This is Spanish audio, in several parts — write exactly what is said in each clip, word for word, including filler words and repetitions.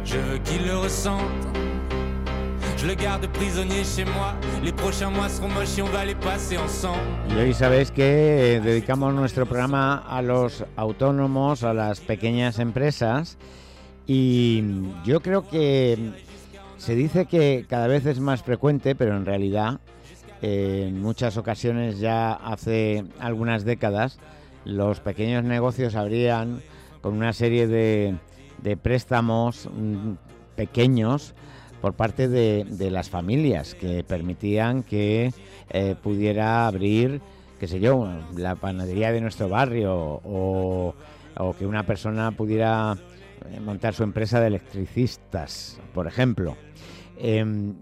Je veux qu'il le ressente. Je le garde prisonnier chez moi. Les prochains mois seront moches y on va les passer ensemble. Y hoy sabéis que dedicamos nuestro programa a los autónomos, a las pequeñas empresas. Y yo creo que se dice que cada vez es más frecuente, pero en realidad eh, en muchas ocasiones, ya hace algunas décadas, los pequeños negocios abrían con una serie de, de préstamos mm, pequeños por parte de, de las familias que permitían que eh, pudiera abrir, qué sé yo, la panadería de nuestro barrio o, o que una persona pudiera montar su empresa de electricistas, por ejemplo. Eh,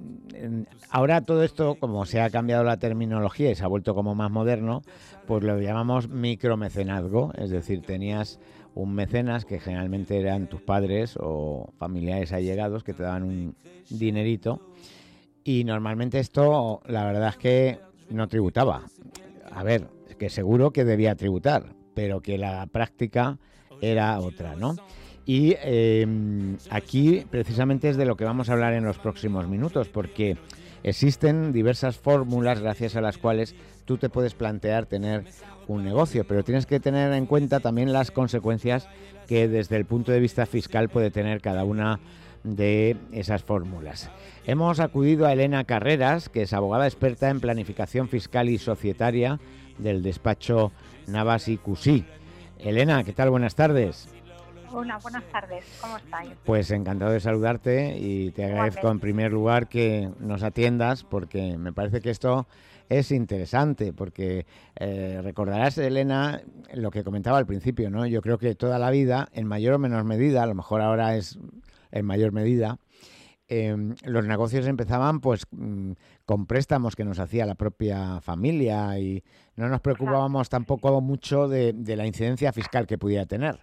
ahora todo esto, como se ha cambiado la terminología y se ha vuelto como más moderno, pues lo llamamos micromecenazgo, es decir, tenías un mecenas que generalmente eran tus padres o familiares allegados que te daban un dinerito, y normalmente esto, la verdad es que no tributaba. A ver, que seguro que debía tributar, pero que la práctica era otra, ¿no? Y eh, aquí precisamente es de lo que vamos a hablar en los próximos minutos, porque existen diversas fórmulas gracias a las cuales tú te puedes plantear tener un negocio, pero tienes que tener en cuenta también las consecuencias que desde el punto de vista fiscal puede tener cada una de esas fórmulas. Hemos acudido a Elena Carreras, que es abogada experta en planificación fiscal y societaria del despacho Navas y Cusí. Elena, ¿qué tal? Buenas tardes. Hola, buenas tardes. ¿Cómo estáis? Pues encantado de saludarte y te agradezco en primer lugar que nos atiendas, porque me parece que esto es interesante, porque eh, recordarás, Elena, lo que comentaba al principio, ¿no? Yo creo que toda la vida, en mayor o menor medida, a lo mejor ahora es en mayor medida, eh, los negocios empezaban pues mm, con préstamos que nos hacía la propia familia y no nos preocupábamos tampoco mucho de, de la incidencia fiscal que pudiera tener.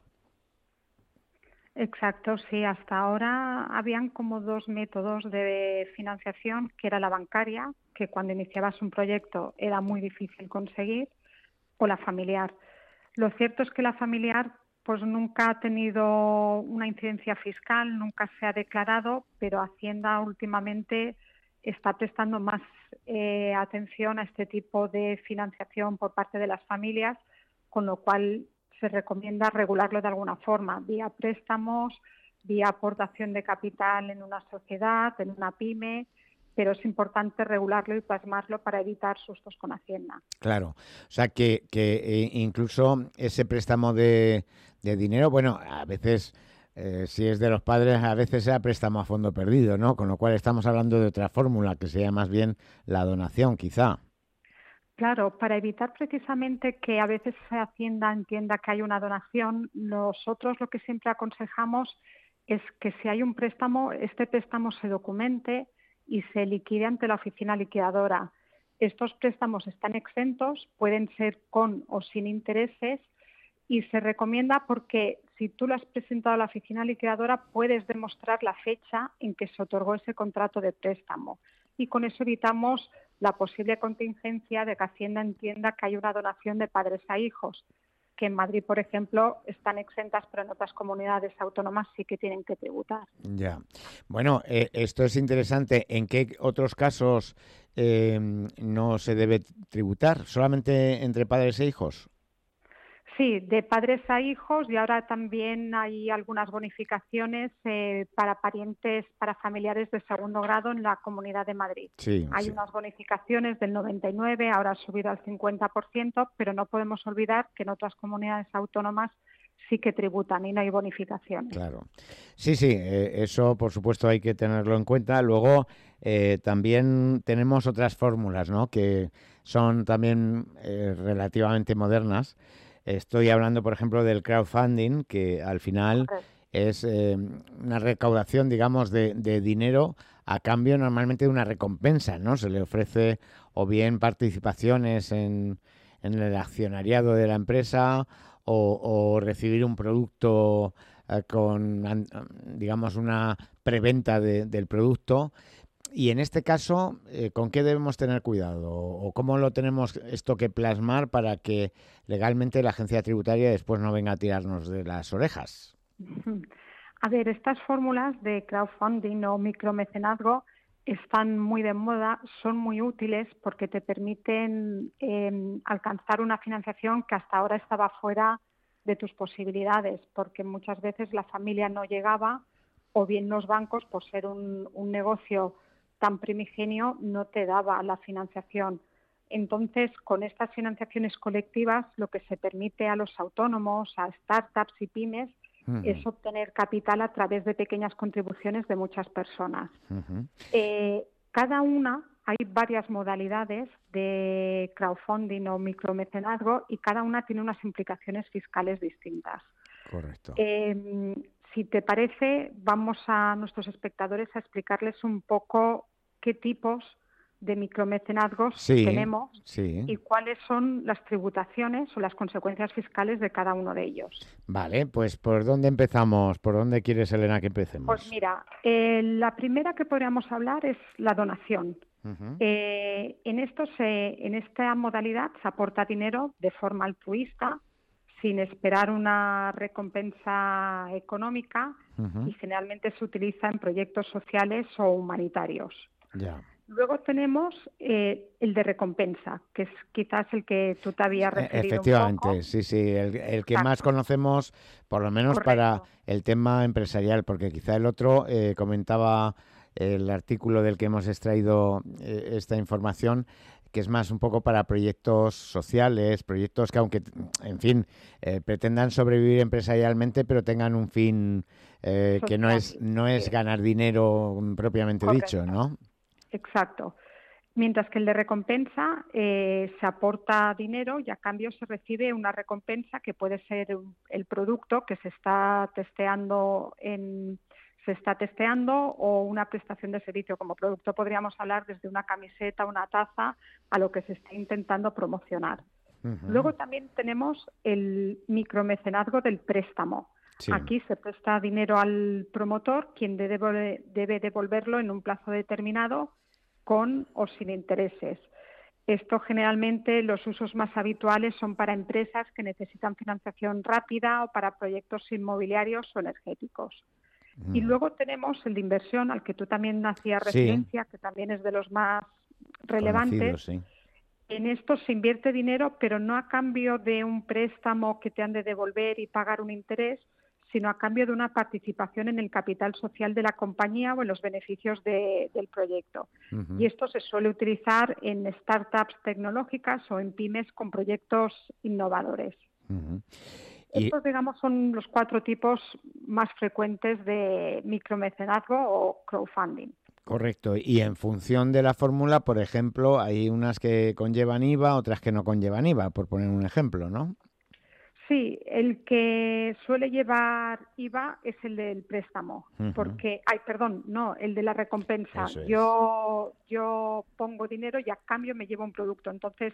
Exacto, sí. Hasta ahora habían como dos métodos de financiación, que era la bancaria, que cuando iniciabas un proyecto era muy difícil conseguir, o la familiar. Lo cierto es que la familiar pues nunca ha tenido una incidencia fiscal, nunca se ha declarado, pero Hacienda últimamente está prestando más eh, atención a este tipo de financiación por parte de las familias, con lo cual se recomienda regularlo de alguna forma, vía préstamos, vía aportación de capital en una sociedad, en una pyme, pero es importante regularlo y plasmarlo para evitar sustos con Hacienda. Claro, o sea que, que eh, incluso ese préstamo de, de dinero, bueno, a veces, eh, si es de los padres, a veces sea préstamo a fondo perdido, ¿no? Con lo cual estamos hablando de otra fórmula, que sería más bien la donación, quizá. Claro, para evitar precisamente que a veces Hacienda entienda que hay una donación, nosotros lo que siempre aconsejamos es que si hay un préstamo, este préstamo se documente y se liquide ante la oficina liquidadora. Estos préstamos están exentos, pueden ser con o sin intereses, y se recomienda porque si tú lo has presentado a la oficina liquidadora puedes demostrar la fecha en que se otorgó ese contrato de préstamo, y con eso evitamos la posible contingencia de que Hacienda entienda que hay una donación de padres a hijos, que en Madrid, por ejemplo, están exentas, pero en otras comunidades autónomas sí que tienen que tributar. Ya. Bueno, eh, esto es interesante. ¿En qué otros casos eh, no se debe tributar? ¿Solamente entre padres e hijos? Sí, de padres a hijos, y ahora también hay algunas bonificaciones eh, para parientes, para familiares de segundo grado en la Comunidad de Madrid. Sí, hay sí. unas bonificaciones del noventa y nueve por ciento, ahora ha subido al cincuenta por ciento, pero no podemos olvidar que en otras comunidades autónomas sí que tributan y no hay bonificaciones. Claro. Sí, sí, eh, eso por supuesto hay que tenerlo en cuenta. Luego eh, también tenemos otras fórmulas, ¿no? Que son también eh, relativamente modernas. Estoy hablando, por ejemplo, del crowdfunding, que al final es eh, una recaudación, digamos, de, de dinero a cambio normalmente de una recompensa, ¿no? Se le ofrece o bien participaciones en, en el accionariado de la empresa o, o recibir un producto eh, con, an- digamos, una preventa de- del producto. Y en este caso, eh, ¿con qué debemos tener cuidado? ¿O cómo lo tenemos esto que plasmar para que legalmente la agencia tributaria después no venga a tirarnos de las orejas? A ver, estas fórmulas de crowdfunding o micromecenazgo están muy de moda, son muy útiles porque te permiten eh, alcanzar una financiación que hasta ahora estaba fuera de tus posibilidades, porque muchas veces la familia no llegaba o bien los bancos, por ser un, un negocio tan primigenio, no te daba la financiación. Entonces, con estas financiaciones colectivas, lo que se permite a los autónomos, a startups y pymes, uh-huh. es obtener capital a través de pequeñas contribuciones de muchas personas. Uh-huh. Eh, cada una, hay varias modalidades de crowdfunding o micromecenazgo y cada una tiene unas implicaciones fiscales distintas. Correcto. Eh, si te parece, vamos a nuestros espectadores a explicarles un poco qué tipos de micromecenazgos sí, tenemos sí. y cuáles son las tributaciones o las consecuencias fiscales de cada uno de ellos. Vale, pues ¿por dónde empezamos? ¿Por dónde quieres, Elena, que empecemos? Pues mira, eh, la primera que podríamos hablar es la donación. Uh-huh. Eh, en, esto se, en esta modalidad se aporta dinero de forma altruista, sin esperar una recompensa económica, uh-huh. y generalmente se utiliza en proyectos sociales o humanitarios. Ya. Luego tenemos eh, el de recompensa, que es quizás el que tú te habías referido. Efectivamente, un poco. sí, sí, el, el que Exacto. más conocemos, por lo menos Correcto. Para el tema empresarial, porque quizá el otro, eh, comentaba el artículo del que hemos extraído eh, esta información, que es más un poco para proyectos sociales, proyectos que aunque, en fin, eh, pretendan sobrevivir empresarialmente, pero tengan un fin eh, que no es, no es ganar dinero propiamente Correcto. Dicho, ¿no? Exacto. Mientras que el de recompensa eh, se aporta dinero y a cambio se recibe una recompensa que puede ser el producto que se está testeando en se está testeando o una prestación de servicio. Como producto podríamos hablar desde una camiseta, una taza, a lo que se está intentando promocionar. Uh-huh. Luego también tenemos el micromecenazgo del préstamo. Sí. Aquí se presta dinero al promotor, quien debe, debe devolverlo en un plazo determinado con o sin intereses. Esto generalmente los usos más habituales son para empresas que necesitan financiación rápida o para proyectos inmobiliarios o energéticos. Mm. Y luego tenemos el de inversión, al que tú también hacías referencia, sí. que también es de los más relevantes. Sí. En esto se invierte dinero, pero no a cambio de un préstamo que te han de devolver y pagar un interés, sino a cambio de una participación en el capital social de la compañía o en los beneficios de, del proyecto. Uh-huh. Y esto se suele utilizar en startups tecnológicas o en pymes con proyectos innovadores. Uh-huh. Y... Estos, digamos, son los cuatro tipos más frecuentes de micromecenazgo o crowdfunding. Correcto. Y en función de la fórmula, por ejemplo, hay unas que conllevan I V A, otras que no conllevan I V A, por poner un ejemplo, ¿no? Sí, el que suele llevar I V A es el del préstamo, uh-huh. porque, ay, perdón, no, el de la recompensa. Es. Yo, yo pongo dinero y a cambio me llevo un producto. Entonces,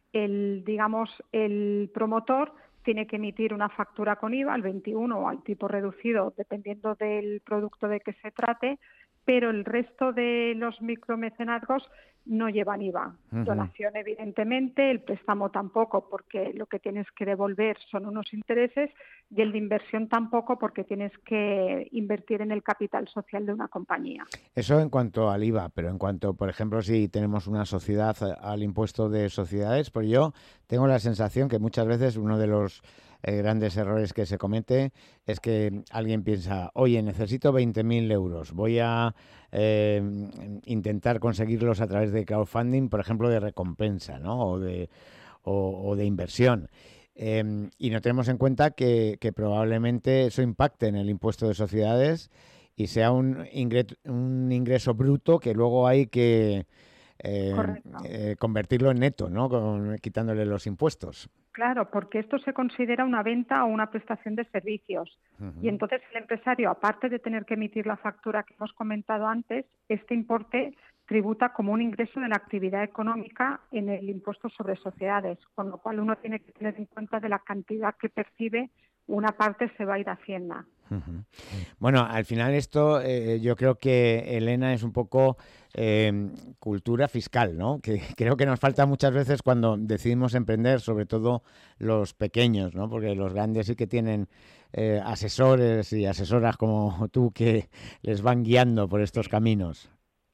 el, digamos, el promotor tiene que emitir una factura con I V A al veintiuno o al tipo reducido, dependiendo del producto de que se trate, pero el resto de los micromecenazgos no llevan I V A. Uh-huh. Donación, evidentemente, el préstamo tampoco, porque lo que tienes que devolver son unos intereses, y el de inversión tampoco, porque tienes que invertir en el capital social de una compañía. Eso en cuanto al I V A, pero en cuanto, por ejemplo, si tenemos una sociedad al impuesto de sociedades, pues yo tengo la sensación que muchas veces uno de los Eh, grandes errores que se comete es que alguien piensa, oye, necesito veinte mil euros, voy a eh, intentar conseguirlos a través de crowdfunding, por ejemplo, de recompensa, ¿no? o, de, o, o de inversión. Eh, y no tenemos en cuenta que, que probablemente eso impacte en el impuesto de sociedades y sea un ingreso, un ingreso bruto que luego hay que eh, eh, convertirlo en neto, ¿no? Con, quitándole los impuestos. Claro, porque esto se considera una venta o una prestación de servicios. Uh-huh. Y entonces el empresario, aparte de tener que emitir la factura que hemos comentado antes, este importe tributa como un ingreso de la actividad económica en el impuesto sobre sociedades, con lo cual uno tiene que tener en cuenta de la cantidad que percibe una parte se va a ir a Hacienda. Uh-huh. Bueno, al final esto eh, yo creo que, Elena, es un poco eh, cultura fiscal, ¿no? Que creo que nos falta muchas veces cuando decidimos emprender, sobre todo los pequeños, ¿no? Porque los grandes sí que tienen eh, asesores y asesoras como tú que les van guiando por estos caminos.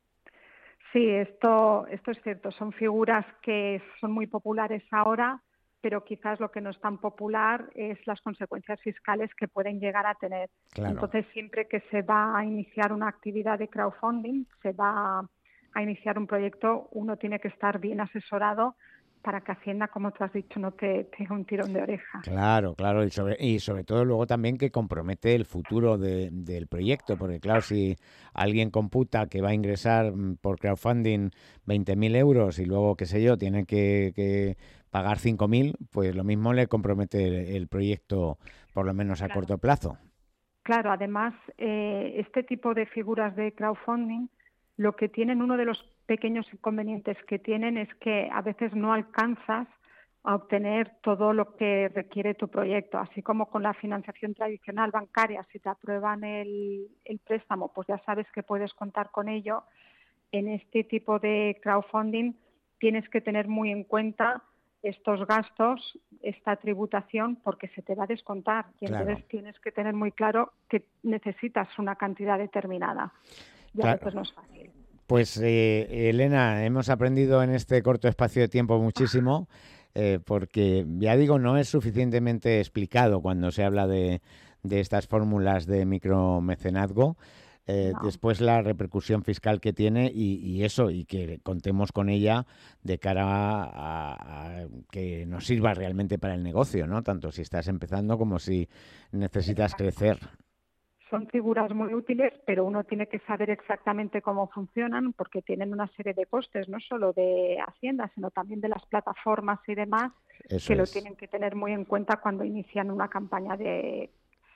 Sí, esto, esto es cierto. Son figuras que son muy populares ahora, pero quizás lo que no es tan popular es las consecuencias fiscales que pueden llegar a tener. Claro. Entonces, siempre que se va a iniciar una actividad de crowdfunding, se va a iniciar un proyecto, uno tiene que estar bien asesorado para que Hacienda, como tú has dicho, no te tenga un tirón de oreja. Claro, claro, y sobre, y sobre todo luego también que compromete el futuro de, del proyecto, porque claro, si alguien computa que va a ingresar por crowdfunding veinte mil euros y luego, qué sé yo, tiene que, que pagar cinco mil, pues lo mismo le compromete el, el proyecto, por lo menos a claro. corto plazo. Claro, además, eh, este tipo de figuras de crowdfunding, lo que tienen, uno de los pequeños inconvenientes que tienen es que a veces no alcanzas a obtener todo lo que requiere tu proyecto, así como con la financiación tradicional bancaria, si te aprueban el, el préstamo, pues ya sabes que puedes contar con ello. En este tipo de crowdfunding tienes que tener muy en cuenta estos gastos, esta tributación, porque se te va a descontar y claro. entonces tienes que tener muy claro que necesitas una cantidad determinada. Y claro. a veces no es fácil. Pues eh, Elena, hemos aprendido en este corto espacio de tiempo muchísimo, eh, porque ya digo, no es suficientemente explicado cuando se habla de, de estas fórmulas de micromecenazgo. Eh, no. Después la repercusión fiscal que tiene y, y eso, y que contemos con ella de cara a, a que nos sirva realmente para el negocio, ¿no? Tanto si estás empezando como si necesitas Exacto. crecer. Son figuras muy útiles, pero uno tiene que saber exactamente cómo funcionan porque tienen una serie de costes, no solo de Hacienda, sino también de las plataformas y demás, Eso que es. lo tienen que tener muy en cuenta cuando inician una campaña de,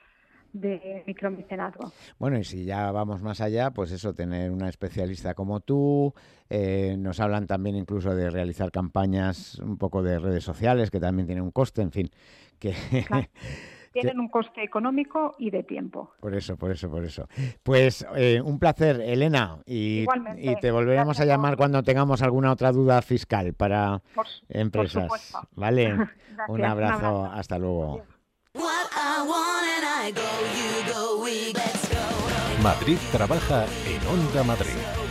de micromecenazgo. Bueno, y si ya vamos más allá, pues eso, tener una especialista como tú. Eh, nos hablan también incluso de realizar campañas un poco de redes sociales, que también tienen un coste, en fin, que... Claro. Tienen un coste económico y de tiempo. Por eso, por eso, por eso. Pues eh, un placer, Elena, y, y te volveremos Gracias a llamar por... cuando tengamos alguna otra duda fiscal para por, empresas. Por supuesto. ¿Vale? Gracias, un, abrazo, un abrazo, hasta luego. Madrid trabaja en Onda Madrid.